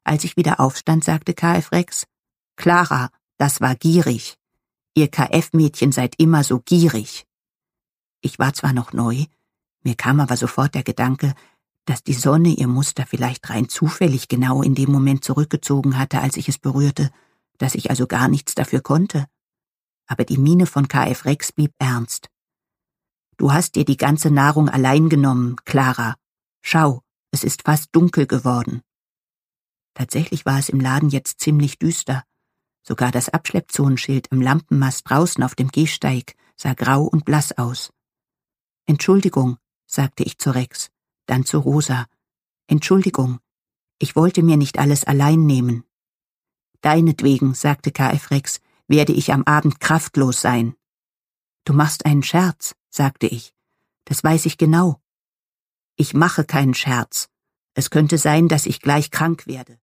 Als ich wieder aufstand, sagte KF Rex: »Clara, das war gierig. Ihr KF-Mädchen seid immer so gierig.« Ich war zwar noch neu, mir kam aber sofort der Gedanke, dass die Sonne ihr Muster vielleicht rein zufällig genau in dem Moment zurückgezogen hatte, als ich es berührte, dass ich also gar nichts dafür konnte. Aber die Miene von KF Rex blieb ernst. »Du hast dir die ganze Nahrung allein genommen, Clara. Schau, es ist fast dunkel geworden.« Tatsächlich war es im Laden jetzt ziemlich düster. Sogar das Abschleppzonenschild im Lampenmast draußen auf dem Gehsteig sah grau und blass aus. »Entschuldigung«, sagte ich zu Rex, dann zu Rosa. »Entschuldigung, ich wollte mir nicht alles allein nehmen.« »Deinetwegen«, sagte KF Rex, »werde ich am Abend kraftlos sein.« »Du machst einen Scherz«, sagte ich. »Das weiß ich genau.« »Ich mache keinen Scherz. Es könnte sein, dass ich gleich krank werde.«